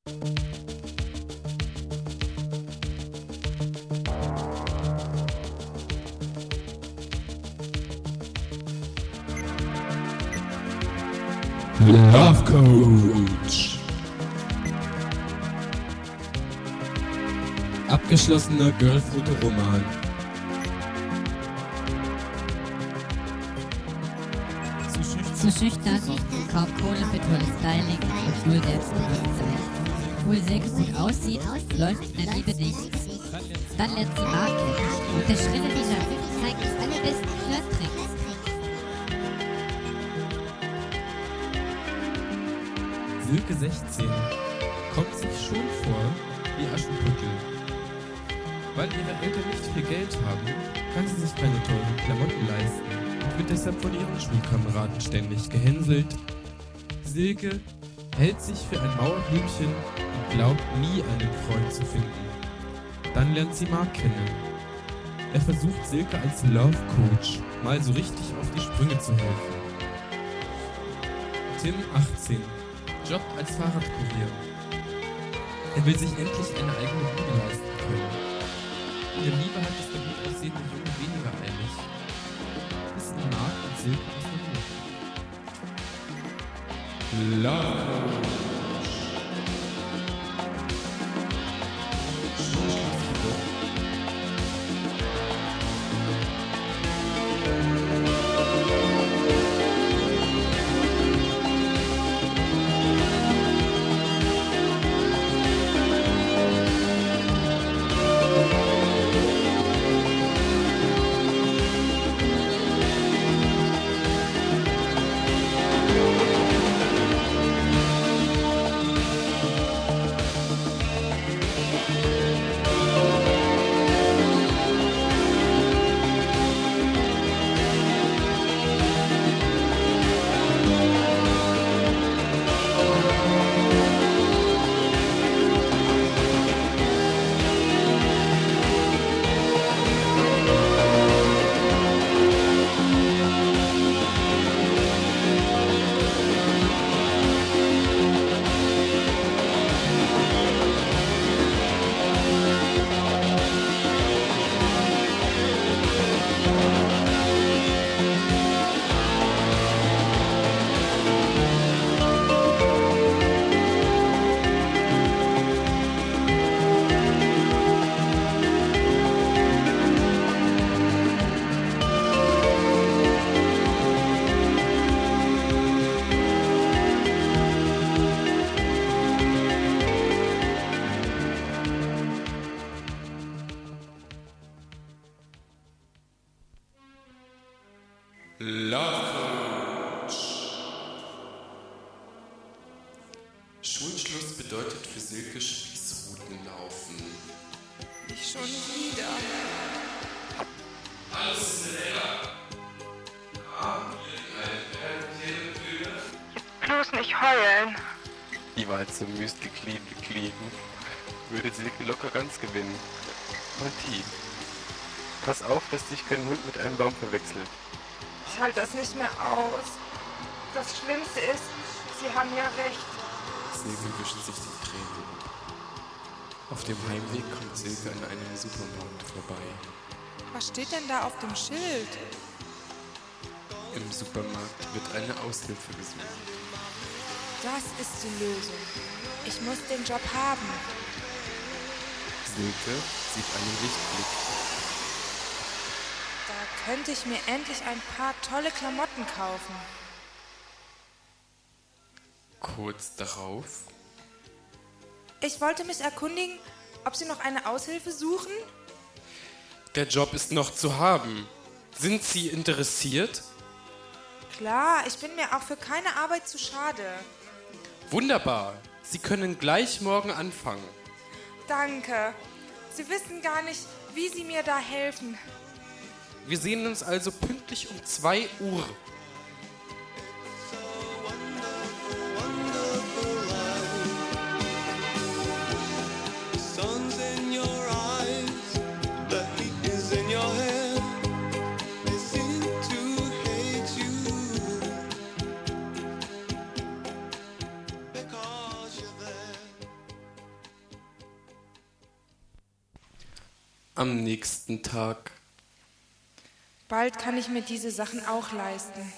Love Coach. Abgeschlossener Girlfoto-Roman. Zu schüchtern, kaum Kohle für tolles Styling und null Selbstbewusstsein. Obwohl Silke gut aussieht, läuft in der Liebe nichts. Dann lernt sie Mark kennen und der schrille Déjà-vu zeigt die allerbesten Flirt-Tricks. Silke 16 kommt sich schon vor wie Aschenputtel. Weil ihre Eltern nicht viel Geld haben, kann sie sich keine teuren Klamotten leisten und wird deshalb von ihren Schulkameraden ständig gehänselt. Silke hält sich für ein Mauerblümchen und glaubt nie einen Freund zu finden. Dann lernt sie Mark kennen. Er versucht Silke als Love Coach mal so richtig auf die Sprünge zu helfen. Tim 18 jobbt als Fahrradkurier. Er will sich endlich eine eigene Bude leisten können. In der Liebe hat es der gut aussehende Junge weniger eilig. Wissen Mark und Silke es noch nicht. Love. Schulschluss bedeutet für Silke Spießruten laufen. Nicht schon wieder. Alles leer. Haben wir Bloß nicht heulen. Die Walze Müsli clean würde Silke locker ganz gewinnen. Martin, pass auf, dass dich kein Hund mit einem Baum verwechselt. Ich halte das nicht mehr aus. Das Schlimmste ist, Sie haben ja recht. Silke wischt sich die Tränen. Auf dem Heimweg kommt Silke an einem Supermarkt vorbei. Was steht denn da auf dem Schild? Im Supermarkt wird eine Aushilfe gesucht. Das ist die Lösung. Ich muss den Job haben. Silke sieht einen Lichtblick. Da könnte ich mir endlich ein paar tolle Klamotten kaufen. Kurz darauf. Ich wollte mich erkundigen, ob Sie noch eine Aushilfe suchen? Der Job ist noch zu haben. Sind Sie interessiert? Klar, ich bin mir auch für keine Arbeit zu schade. Wunderbar. Sie können gleich morgen anfangen. Danke. Sie wissen gar nicht, wie Sie mir da helfen. Wir sehen uns also pünktlich um 2 Uhr. Am nächsten Tag. Bald kann ich mir diese Sachen auch leisten.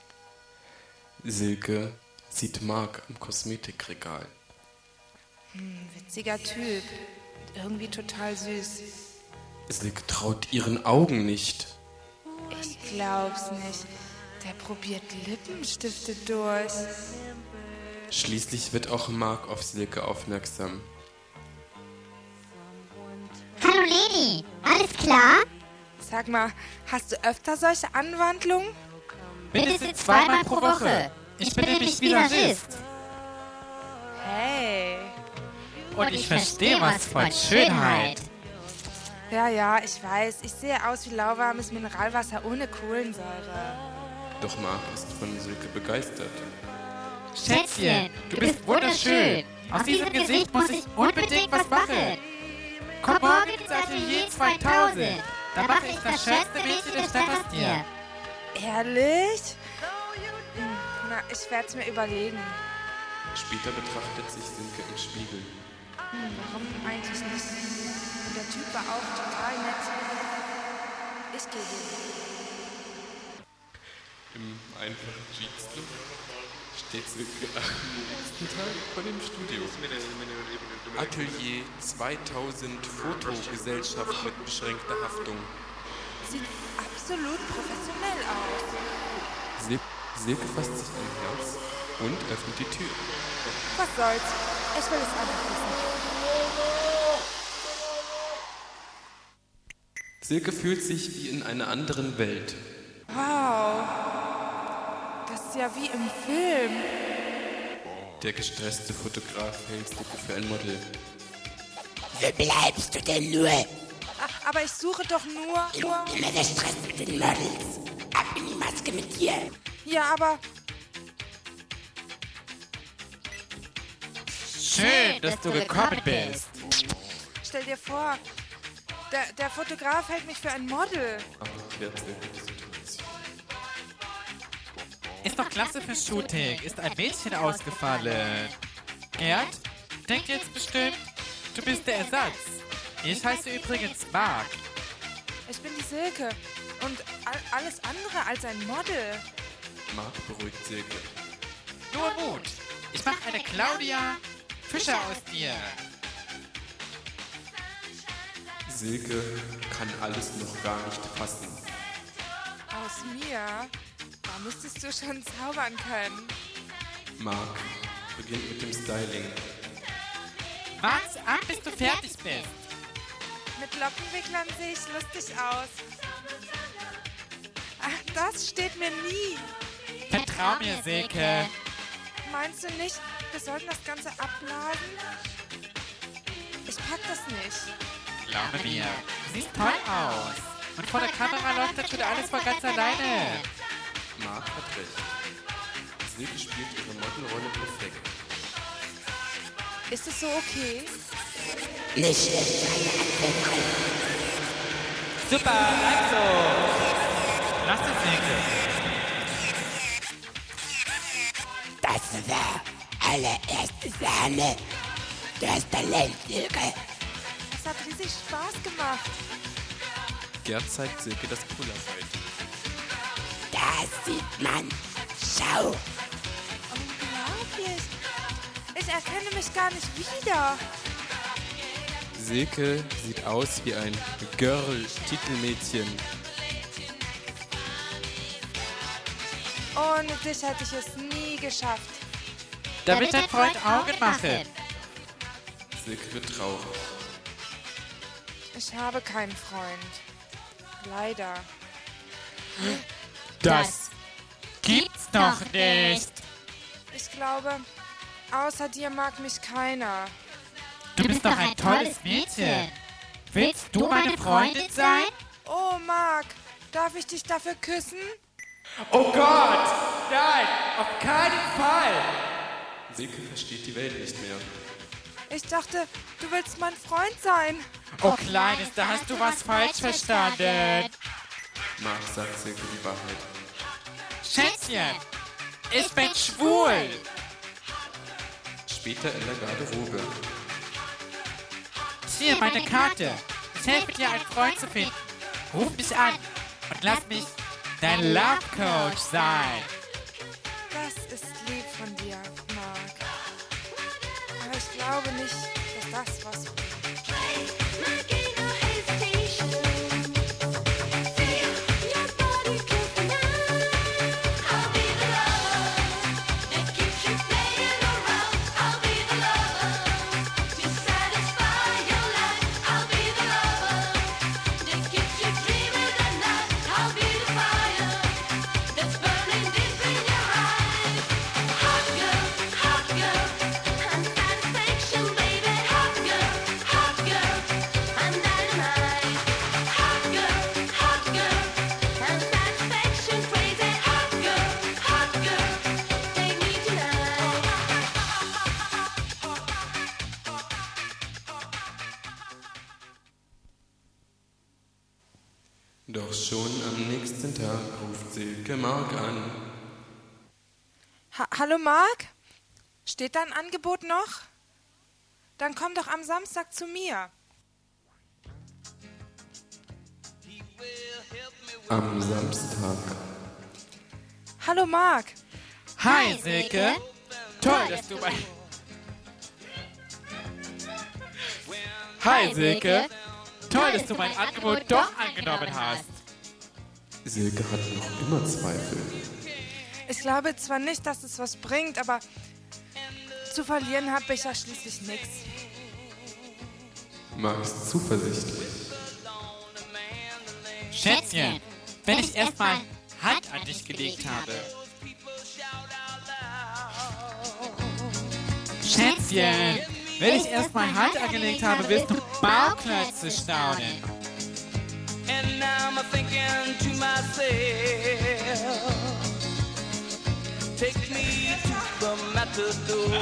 Silke sieht Marc am Kosmetikregal. Witziger Typ. Irgendwie total süß. Silke traut ihren Augen nicht. Ich glaub's nicht. Der probiert Lippenstifte durch. Schließlich wird auch Marc auf Silke aufmerksam. Hallo Leni, alles klar? Sag mal, hast du öfter solche Anwandlungen? Mindestens 2-mal pro Woche. Ich bin nämlich Visagist. Hey. Und ich verstehe was von Schönheit. Ja, ich weiß. Ich sehe aus wie lauwarmes Mineralwasser ohne Kohlensäure. Doch Marc ist von Silke begeistert. Schätzchen, du bist wunderschön. Aus diesem Gesicht muss ich unbedingt was machen. Komm morgen ins Atelier 2000. Da mache ich das schönste Mädchen der Stadt aus dir. Ehrlich? Na, ich werde es mir überlegen. Später betrachtet sich Silke im Spiegel. Warum eigentlich nicht? Und der Typ war auch total nett. Ich gehe hin. Im einfachen Jeanslook steht Silke am nächsten Tag vor dem Studio. Atelier 2000 Fotogesellschaft mit beschränkter Haftung. Sieht absolut professionell aus. Silke fasst sich ein Herz und öffnet die Tür. Was soll's? Ich will es einfach wissen. Silke fühlt sich wie in einer anderen Welt. Wow. Das ist ja wie im Film. Der gestresste Fotograf hält Silke für ein Model. Wo bleibst du denn nur? Ach, aber ich suche doch nur... Immer der Stress mit den Models. Ab in die Maske mit dir. Ja, aber... Schön, dass du gekommen bist. Stell dir vor, der Fotograf hält mich für ein Model. Erklärt Silke die Situation. Ist doch klasse für Shooting. Ist ein Mädchen ausgefallen. Gerd? Denkt jetzt bestimmt, du bist der Ersatz. Ich heiße übrigens Marc. Ich bin die Silke. Und alles andere als ein Model. Marc beruhigt Silke. Nur Mut. Ich mache eine Claudia Fischer aus dir. Silke kann alles noch gar nicht fassen. Aus mir? Da müsstest du schon zaubern können. Marc beginnt mit dem Styling. Wart's ab, bis du fertig bist. Mit Lockenwicklern sehe ich lustig aus. Ach, das steht mir nie. Vertrau mir, Silke. Meinst du nicht, wir sollten das Ganze abblasen? Ich pack das nicht. Glaube mir, du siehst toll aus. Und vor der Kamera läuft das schon alles von ganz alleine. Marc hat recht. Silke spielt ihre Modelrolle perfekt. Ist es so okay? Nicht schlecht, Super, bleib so. Lass es, Silke. Das war allererste Sahne. Du hast Talent, Silke. Es hat riesig Spaß gemacht. Gerd zeigt Silke das Pullerfight. Das sieht man. Schau. Unglaublich. Ich erkenne mich gar nicht wieder. Silke sieht aus wie ein Girl-Titelmädchen. Ohne dich hätte ich es nie geschafft. Damit dein Freund Augen mache. Silke wird traurig. Ich habe keinen Freund. Leider. Das gibt's doch nicht. Ich glaube, außer dir mag mich keiner. Du bist doch ein tolles Mädchen. Willst du meine Freundin sein? Oh, Marc, darf ich dich dafür küssen? Oh Gott! Nein, auf keinen Fall! Silke versteht die Welt nicht mehr. Ich dachte, du willst mein Freund sein. Oh Kleines, da hast du was falsch verstanden. Marc sagt Silke die Wahrheit. Schätzchen, ich bin schwul. Später in der Garderobe. Hier, meine Karte. Ich helfe dir, einen Freund zu finden. Ruf mich an und lass mich dein Love Coach sein. Das ist lieb von dir, Mark. Aber ich glaube nicht, dass das was bringt. Doch schon am nächsten Tag ruft Silke Mark an. Hallo Mark? Steht dein Angebot noch? Dann komm doch am Samstag zu mir. Am Samstag. Hallo Mark. Hi, Silke. Toll, dass du bei... Hi, Silke. Toll, dass du mein Angebot doch angenommen hast. Silke hat noch immer Zweifel. Ich glaube zwar nicht, dass es was bringt, aber zu verlieren habe ich ja schließlich nichts. Mark ist zuversichtlich. Schätzchen, wenn ich erstmal Hand an dich gelegt habe. Schätzchen, wenn ich erstmal Hand angelegt habe, wirst du Bauklötze staunen. And now I'm thinking to myself, take me to the matador.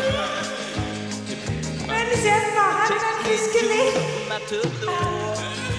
Wenn ich erstmal Hand an dich gelegt Matador.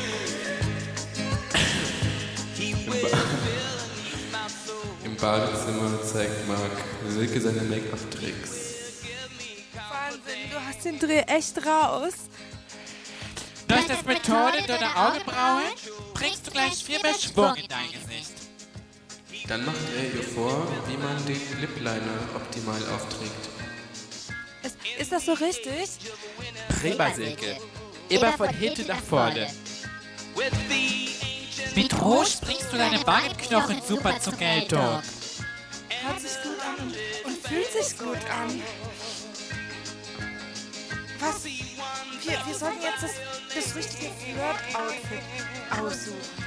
Im Badezimmer zeigt Mark Silke seine Make-up-Tricks. Wahnsinn, du hast den Dreh echt raus. Durch das Methode deiner Augenbraue bringst du gleich viel mehr Schwung in dein Gesicht. Dann macht er ihr vor, wie man den Lip-Liner optimal aufträgt. Ist das so richtig? Prima, Silke. Immer von hinten nach vorne. Mit Rouge bringst du deine Wangenknochen super zur Geltung. Hört sich gut an und fühlt sich gut an. Was? Wir sollten jetzt das richtige Flirt-Outfit aussuchen.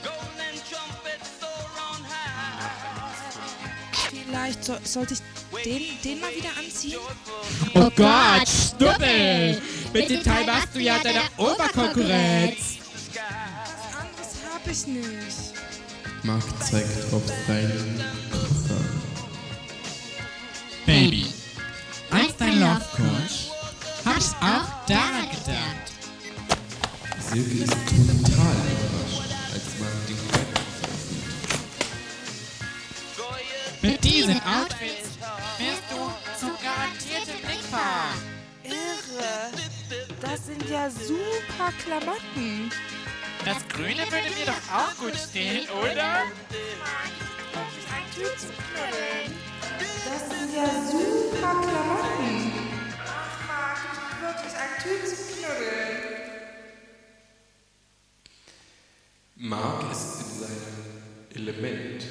Vielleicht sollte ich den mal wieder anziehen? Oh Gott, Stubbel! Mit dem Teil machst du ja deine Oberkonkurrenz. Was anderes hab ich nicht. Mark zeigt auf seinen Koffer. Baby, als dein Love Coach hab ich auch daran gedacht. Silke ist total überrascht, als Mark den Koffer sieht. Mit diesen Outfits wirst du zum garantierten Blickfahrer. Irre. Das sind ja super Klamotten. Das Grüne würde mir doch auch gut stehen, oder? Ein Typ zu knuddeln. Das sind ja super Klamotten. Ach, Marc, wirklich ein Typ zu knuddeln. Mark ist in seinem Element.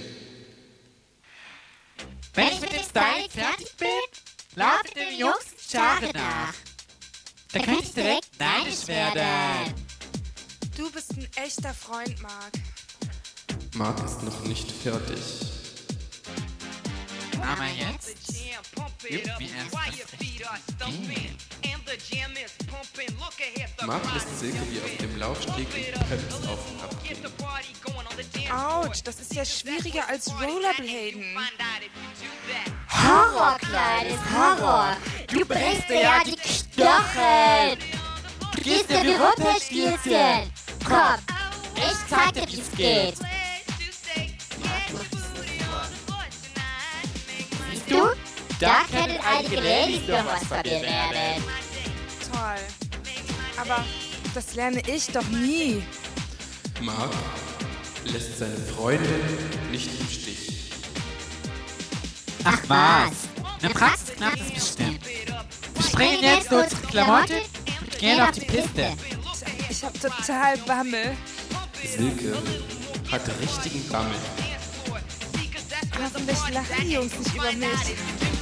Wenn ich mit dem Styling fertig bin, laufe ich den Jungs Schare nach. Da könnte ich direkt neidisch werden. Du bist ein echter Freund, Marc. Mark ist noch nicht fertig. Aber jetzt üben wir erst das richtige Gehen. Mark lässt Silke wie auf dem Laufsteg in Peps auf und ab gehen. Autsch, das ist ja schwieriger als Rollerbladen. Horrorkleid ist Horror. Du brichst dir ja die Knochen. Du gehst ja wie Rumpelstilzchen. Komm, ich zeig dir, wie's geht. Siehst du? Da können einige Ladies noch was von dir werden. Toll. Aber das lerne ich doch nie. Mark lässt seine Freundin nicht im Stich. Ach was, eine Praxis klappt es bestimmt. Wir springen jetzt nur unsere Klamotten und gehen auf die Piste. Ich hab total Bammel. Silke hat richtigen Bammel. Hoffentlich lachen die Jungs nicht über mich.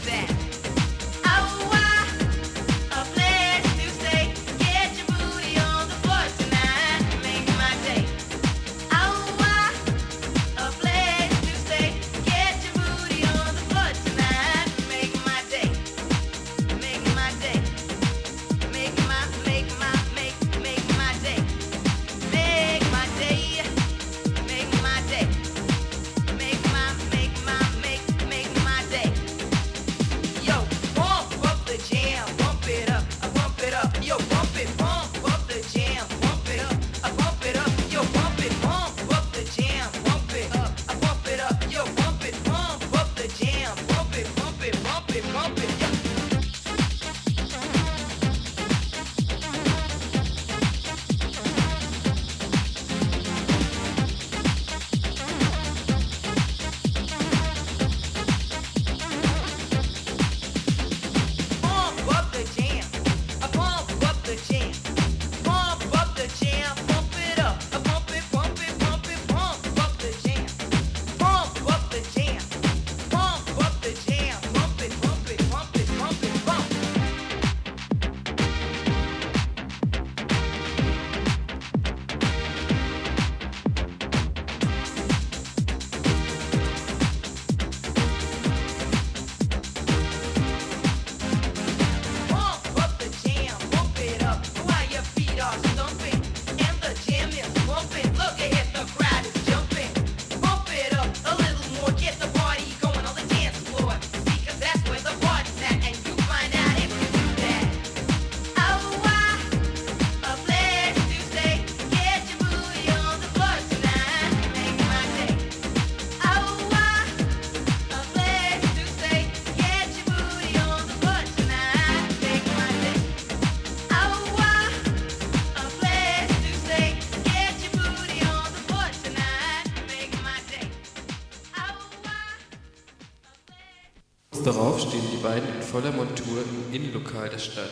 Darauf stehen die beiden in voller Montur im Innenlokal der Stadt.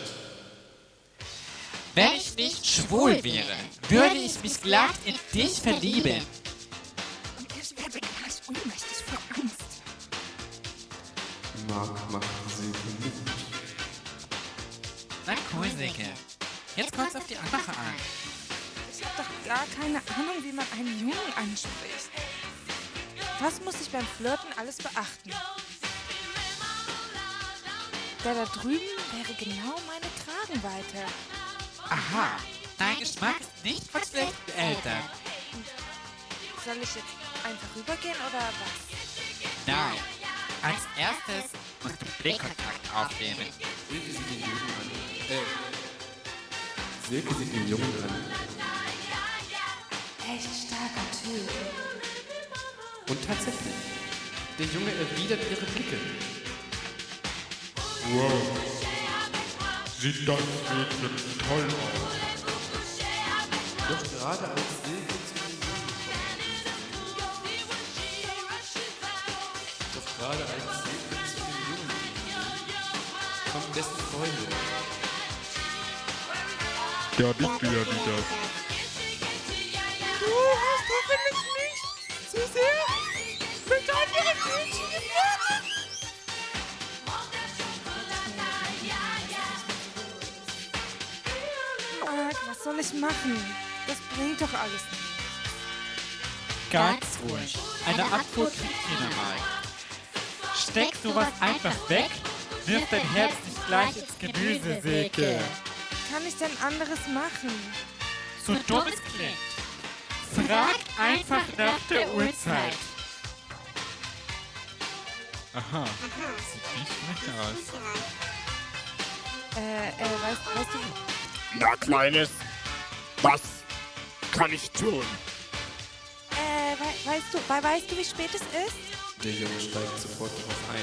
Wenn ich nicht schwul wäre, würde ich mich glatt in dich verlieben. Und ich werde gleich ohnmächtig vor Angst. Mark macht Silke Mut. Na cool, Silke. Jetzt kommt's auf die Anmache an. Ich habe doch gar keine Ahnung, wie man einen Jungen anspricht. Was muss ich beim Flirten alles beachten? Der da drüben wäre genau meine Kragenweite. Aha, dein Geschmack ist nicht von schlechten Eltern. Soll ich jetzt einfach rübergehen oder was? Nein, als erstes musst du Blickkontakt aufnehmen. Silke sieht den Jungen an. Silke sieht den Jungen an. Echt starker Typ. Und tatsächlich, der Junge erwidert ihre Blicke. Wow, sieht das wirklich toll aus. Doch gerade als Silke zu den Jungen kommt dessen Freundin. Da bist du ja wieder. Du hast hoffentlich nicht zu sehr mit anderen Mädchen geflirtet. Mark, was soll ich machen? Das bringt doch alles nicht. Ganz ruhig. Eine Antwort kriegt jeder mal. Steck sowas einfach weg, wirf dein Herz nicht gleich ins Gemüse, Silke. Kann ich denn anderes machen? So dumm es klingt. Frag einfach nach der Uhrzeit. Aha, sieht nicht schlecht aus. Weißt du... Na, Kleines, was kann ich tun? Weißt du, wie spät es ist? Der Junge steigt sofort darauf ein.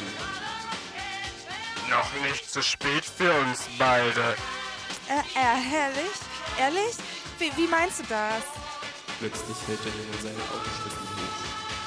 Noch nicht zu spät für uns beide. Ehrlich? Ehrlich? Wie meinst du das? Plötzlich hält der Junge seinen Autoschlüssel hoch.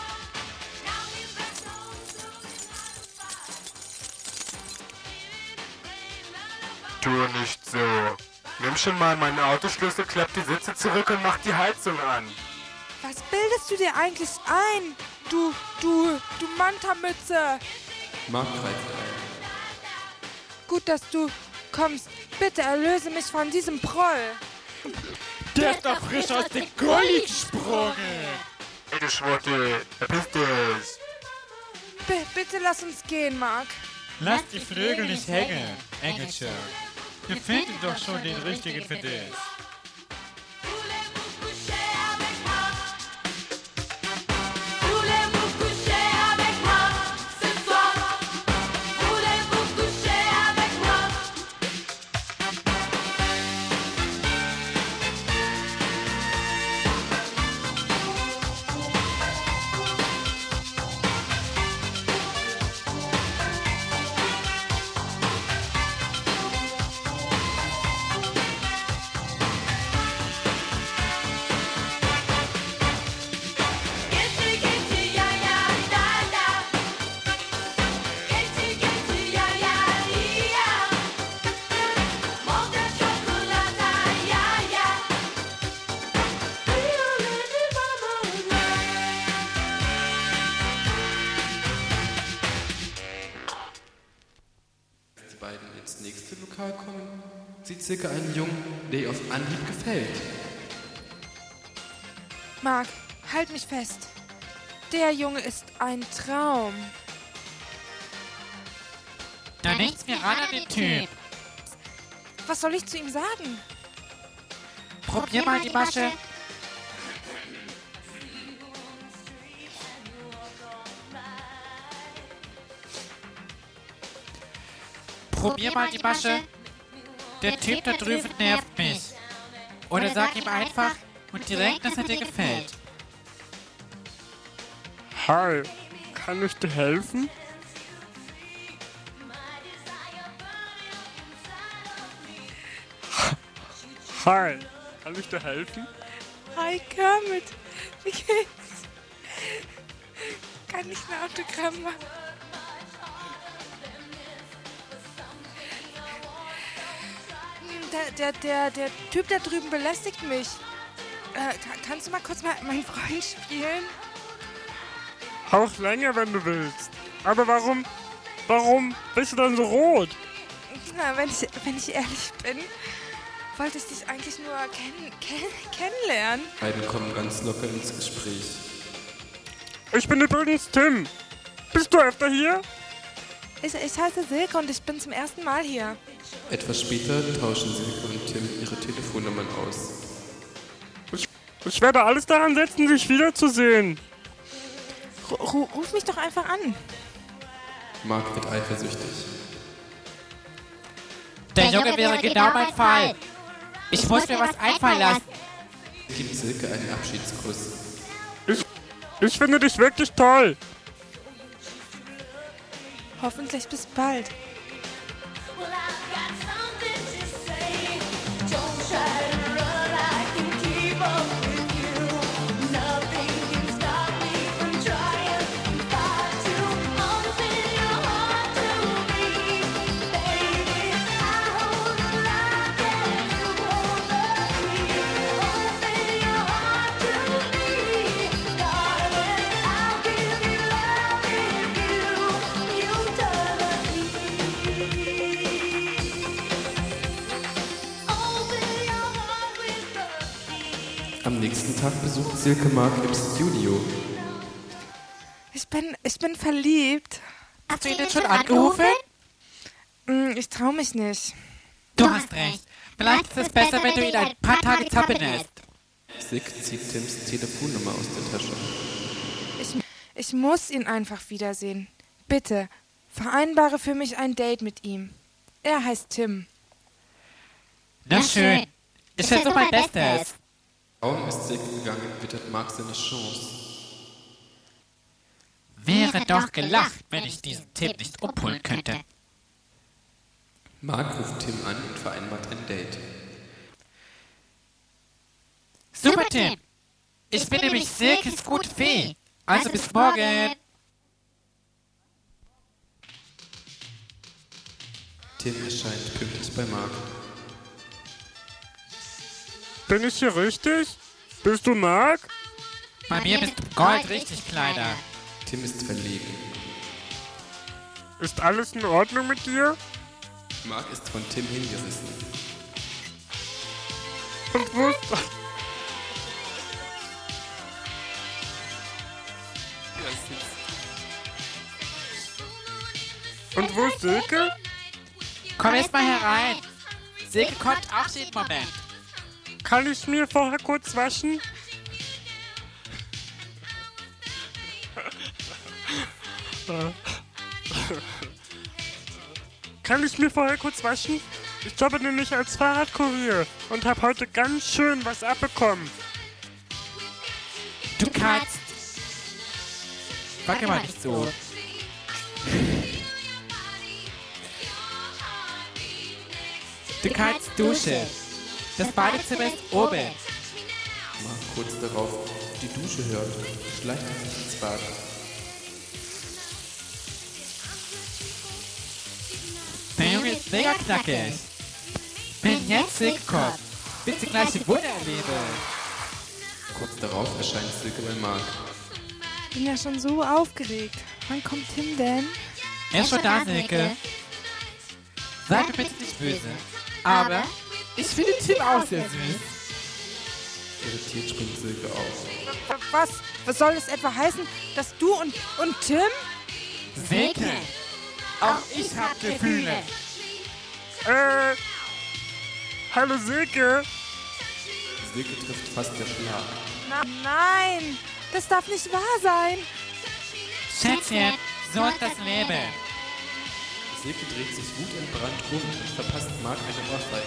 Tu nicht so. Nimm schon mal meinen Autoschlüssel, klapp die Sitze zurück und mach die Heizung an. Was bildest du dir eigentlich ein? Du Manta-Mütze. Mark greift ein. Gut, dass du kommst. Bitte erlöse mich von diesem Proll. Der ist doch frisch aus dem Gully gesprungen. Ey, du Schwuchtel, verpiss dich. Bitte lass uns gehen, Mark. Lass die Flügel nicht hängen, Engelchen. Wir finden doch schon den richtigen für dich. Kommen, sieht Silke einen Jungen, der ihr auf Anhieb gefällt. Mark, halt mich fest. Der Junge ist ein Traum. Da nichts mir ran an den Typ. Was soll ich zu ihm sagen? Probier mal die Masche. Probier mal die Masche. Der Typ da drüben nervt mich. Oder sag ihm einfach und direkt, dass er dir gefällt. Hi, kann ich dir helfen? Hi, kann ich dir helfen? Hi Kermit, wie geht's? Kann ich ein Autogramm machen? Der Typ da drüben belästigt mich. Kannst du mal kurz meinen Freund spielen? Auch länger, wenn du willst. Aber warum bist du dann so rot? Na, wenn ich ehrlich bin, wollte ich dich eigentlich nur kennenlernen. Beide kommen ganz locker ins Gespräch. Ich bin übrigens Tim. Bist du öfter hier? Ich heiße Silke und ich bin zum ersten Mal hier. Etwas später tauschen Silke und Tim ihre Telefonnummern aus. Ich werde alles daran setzen, dich wiederzusehen. Ruf mich doch einfach an. Mark wird eifersüchtig. Der Junge wäre genau mein Fall. Ich muss mir was einfallen lassen. Gibt Silke einen Abschiedskuss. Ich finde dich wirklich toll. Hoffentlich bis bald. Am nächsten Tag besucht Silke Mark im Studio. Ich bin verliebt. Hast du ihn denn schon angerufen? Ich trau mich nicht. Du hast recht. Vielleicht ist es besser, wenn du ihn ein paar Tage zappeln lässt. Silke zieht Tims Telefonnummer aus der Tasche. Ich muss ihn einfach wiedersehen. Bitte, vereinbare für mich ein Date mit ihm. Er heißt Tim. Na schön. Ich versuche mein Bestes. Kaum ist Silke gegangen, wittert Mark seine Chance. Wäre doch gelacht, wenn ich diesen Tim nicht umholen könnte. Mark ruft Tim an und vereinbart ein Date. Super, Tim. Ich bin nämlich Silkes gute Fee. Also bis morgen. Tim erscheint pünktlich bei Mark. Bin ich hier richtig? Bist du Mark? Bei mir bist du goldrichtig, Kleiner. Tim ist verlegen. Ist alles in Ordnung mit dir? Mark ist von Tim hingerissen. Und wo ist... Und wo ist Silke? Komm erst mal herein. Silke kommt auch jeden Moment. Kann ich mir vorher kurz waschen? Kann ich mir vorher kurz waschen? Ich jobbe nämlich als Fahrradkurier und hab heute ganz schön was abbekommen. Du kannst. Wacke mal nicht so. Du kannst duschen. Das Badezimmer ist oben. Mark kurz darauf die Dusche hört, schleicht er sich ins Bad. Der Junge ist mega knackig. Wenn jetzt Silke kommt, wird sie gleich die Wunder erleben. Kurz darauf erscheint Silke bei Mark. Ich bin ja schon so aufgeregt. Wann kommt Tim denn? Er ist schon da, Silke. Sei mir bitte nicht böse. Aber ich finde Tim auch sehr süß. Irritiert springt Silke auf. Was soll das etwa heißen, dass du und Tim? Silke, auch ich hab Gefühle. Hallo Silke. Silke trifft fast der Schlag. Nein, das darf nicht wahr sein. Schätzchen, so ist das Leben. Silke dreht sich wutentbrannt um und verpasst Mark eine Ohrfeige.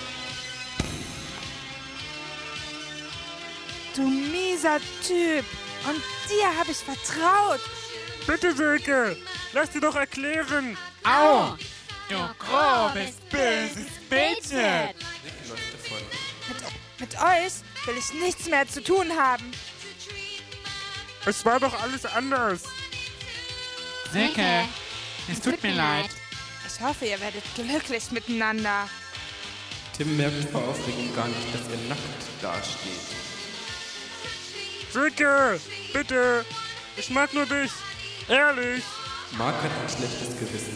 Du mieser Typ. Und dir habe ich vertraut. Bitte Silke, lass dir doch erklären. Au, du grobes, böses Mädchen. Silke läuft davon. Mit euch will ich nichts mehr zu tun haben. Es war doch alles anders. Silke, es tut mir leid. Ich hoffe, ihr werdet glücklich miteinander. Tim merkt vor Aufregung gar nicht, dass er nackt dasteht. Silke, bitte. Ich mag nur dich. Ehrlich. Mark hat ein schlechtes Gewissen.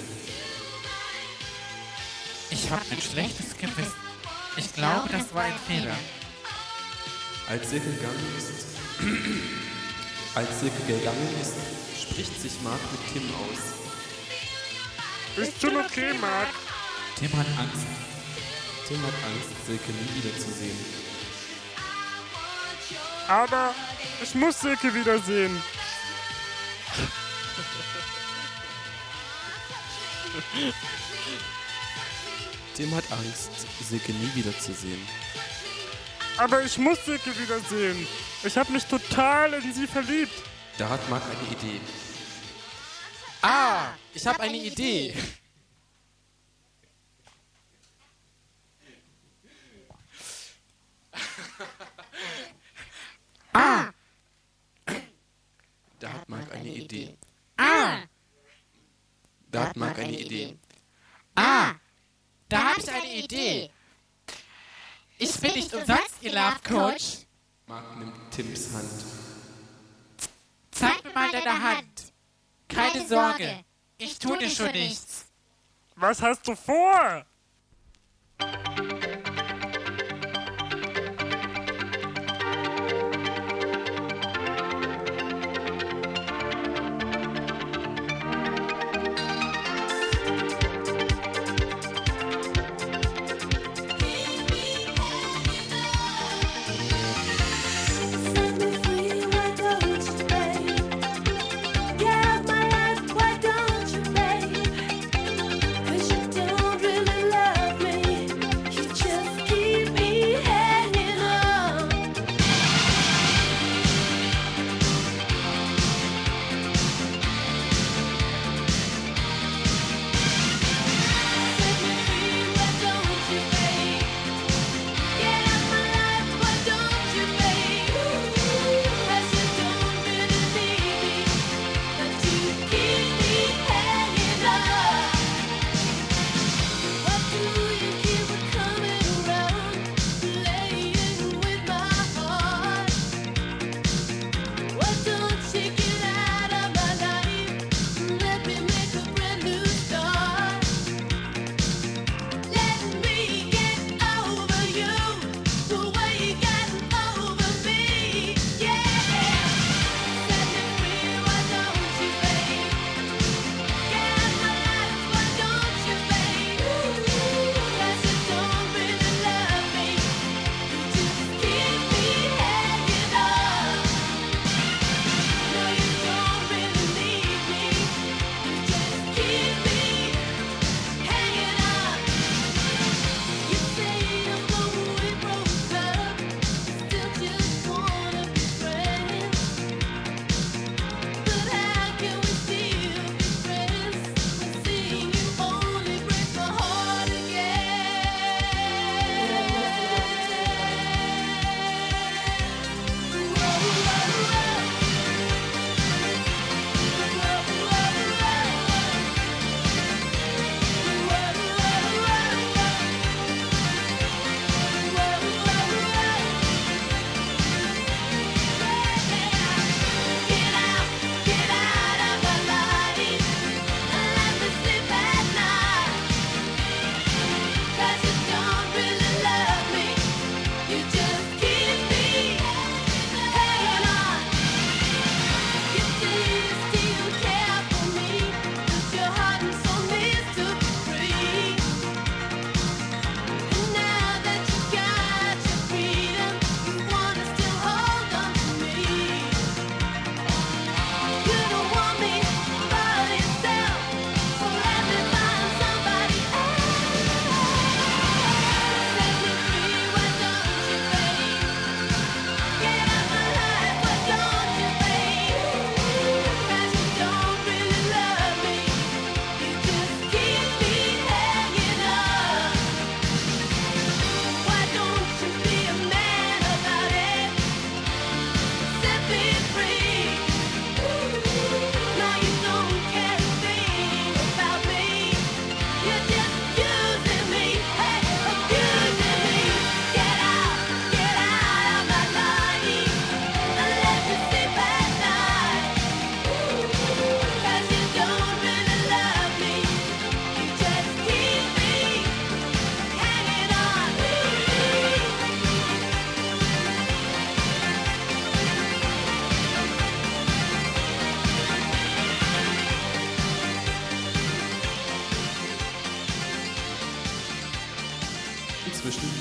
Ich hab ein schlechtes Gewissen. Ich glaube, das war ein Fehler. Als Silke gegangen ist, spricht sich Mark mit Tim aus. Ist schon okay, Mark. Tim hat Angst. Tim hat Angst, Silke nie wiederzusehen. Aber ich muss Silke wiedersehen. Tim hat Angst, Silke nie wiederzusehen. Aber ich muss Silke wiedersehen. Ich habe mich total in sie verliebt. Da hat Mark eine Idee. Ah, ich habe eine Idee. Ah. Da hat Mark eine Idee. Ah. Da hat Mark eine Idee. Ah. Da habe ich eine Idee. Ich bin nicht umsonst Ihr Love Coach. Mark nimmt Tims Hand. Zeig mir mal deine Hand. Keine Sorge, ich tue dir schon nichts. Was hast du vor? Get out my life, why don't you, babe? 'Cause you don't really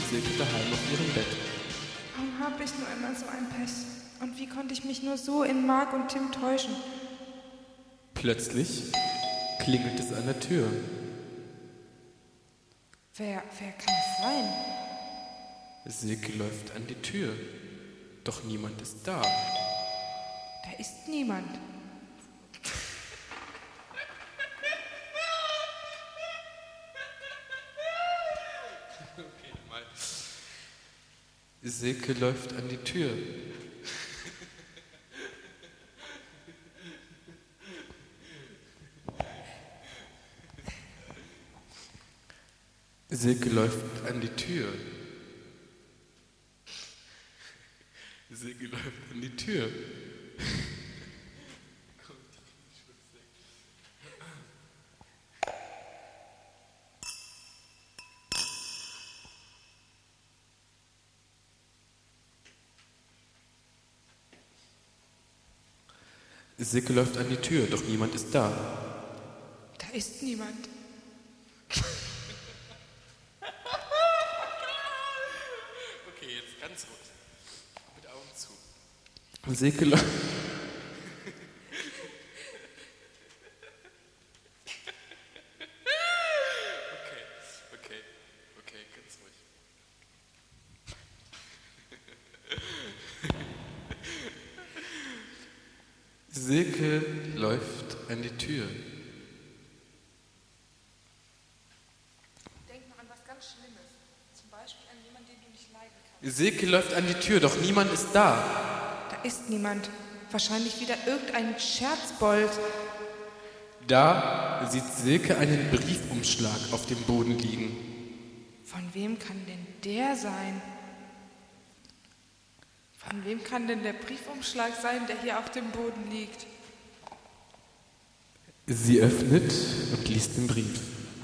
Silke daheim auf ihrem Bett. Warum habe ich nur immer so ein Pech? Und wie konnte ich mich nur so in Marc und Tim täuschen? Plötzlich klingelt es an der Tür. Wer kann es sein? Silke läuft an die Tür, doch niemand ist da. Da ist niemand. Silke läuft an die Tür. Silke läuft an die Tür. Silke läuft an die Tür. Silke läuft an die Tür, doch niemand ist da. Da ist niemand. Okay, jetzt ganz ruhig. Mit Augen zu. Silke läuft... Okay, ganz ruhig. Silke läuft an die Tür. Denk nur an was ganz Schlimmes. Zum Beispiel an jemanden, den du nicht leiden kannst. Silke läuft an die Tür, doch niemand ist da. Da ist niemand. Wahrscheinlich wieder irgendein Scherzbold. Da sieht Silke einen Briefumschlag auf dem Boden liegen. Von wem kann denn der sein? Von wem kann denn der Briefumschlag sein, der hier auf dem Boden liegt? Sie öffnet und liest den Brief.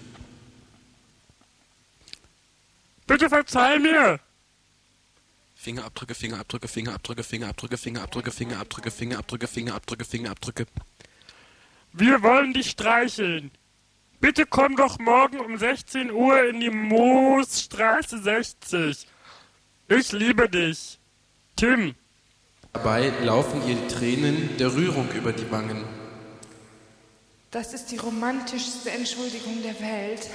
Bitte verzeih mir! Fingerabdrücke, Fingerabdrücke, Fingerabdrücke, Fingerabdrücke, Fingerabdrücke, Fingerabdrücke, Fingerabdrücke, Fingerabdrücke, Fingerabdrücke. Wir wollen dich streicheln. Bitte komm doch morgen um 16 Uhr in die Moosstraße 60. Ich liebe dich. Tim. Dabei laufen ihr die Tränen der Rührung über die Wangen. Das ist die romantischste Entschuldigung der Welt.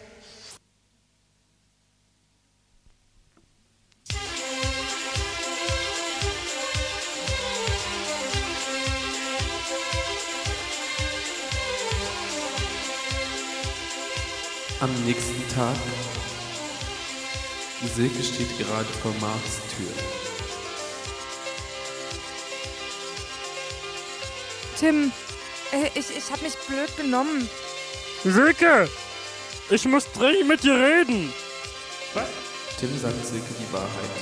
Am nächsten Tag. Silke steht gerade vor Marcs Tür. Tim, ich hab mich blöd benommen. Silke, ich muss dringend mit dir reden. Was? Tim sagt Silke die Wahrheit.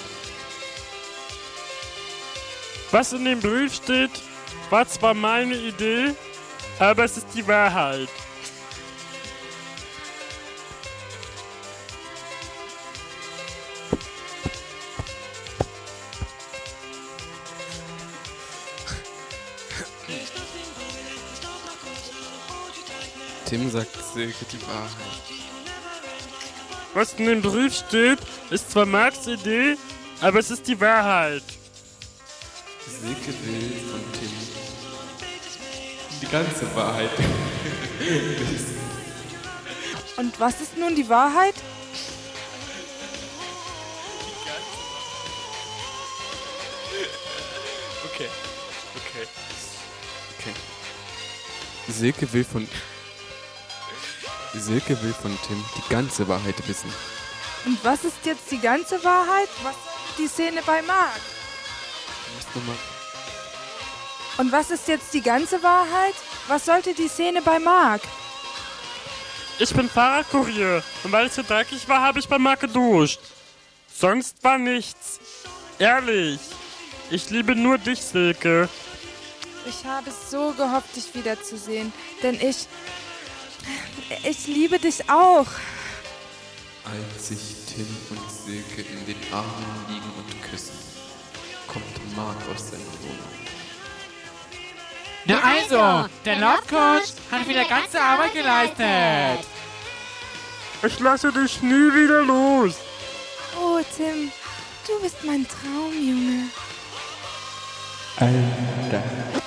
Was in dem Brief steht, war zwar meine Idee, aber es ist die Wahrheit. Tim sagt Silke die Wahrheit. Was in dem Brief steht, ist zwar Marcs Idee, aber es ist die Wahrheit. Silke will von Tim die ganze Wahrheit wissen. Und was ist nun die Wahrheit? Okay. Silke will von Tim die ganze Wahrheit wissen. Und was ist jetzt die ganze Wahrheit? Was ist die Szene bei Marc? Und was ist jetzt die ganze Wahrheit? Was sollte die Szene bei Marc? Ich bin Fahrradkurier und weil es so dreckig war, habe ich bei Marc geduscht. Sonst war nichts. Ehrlich. Ich liebe nur dich, Silke. Ich habe so gehofft, dich wiederzusehen, denn ich liebe dich auch. Als sich Tim und Silke in den Armen liegen und küssen, kommt Marc aus seiner Wohnung. Na also, der Love Coach hat wieder ganze Arbeit geleistet. Ich lasse dich nie wieder los. Tim, du bist mein Traumjunge. Alter.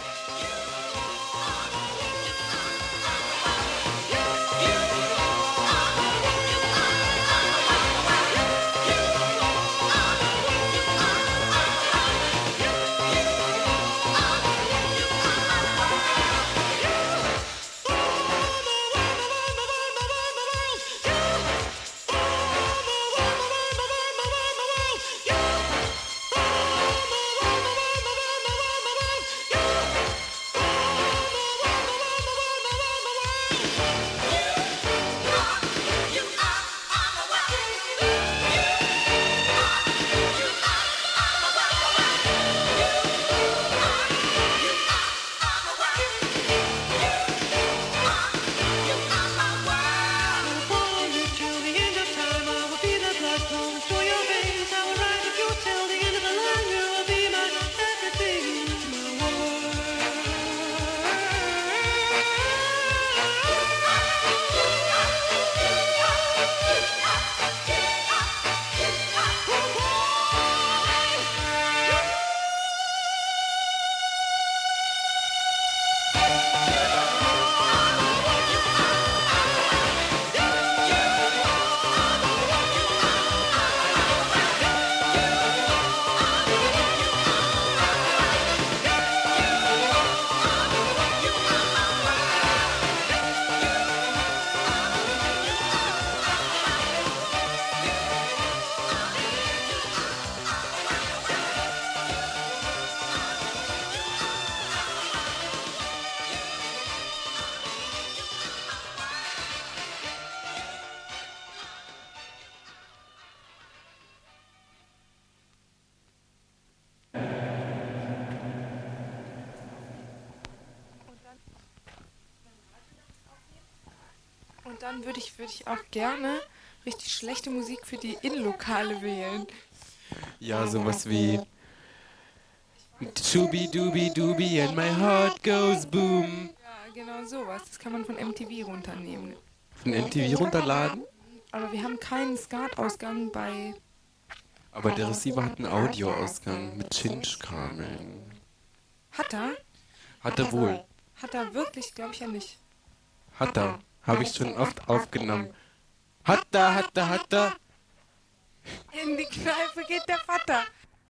Und dann würde ich auch gerne richtig schlechte Musik für die Innenlokale wählen. Ja, sowas wie Shubi-dubi-dubi and my heart goes boom. Ja, genau sowas. Das kann man von MTV runternehmen. Von MTV runterladen? Aber wir haben keinen SCART-Ausgang bei... Aber der Receiver hat einen Audioausgang mit Cinch-Kabeln. Hat er? Hat er wohl. Hat er wirklich? Glaube ich ja nicht. Hat er. Habe ich schon oft aufgenommen. Hat er. In die Kneipe geht der Vater.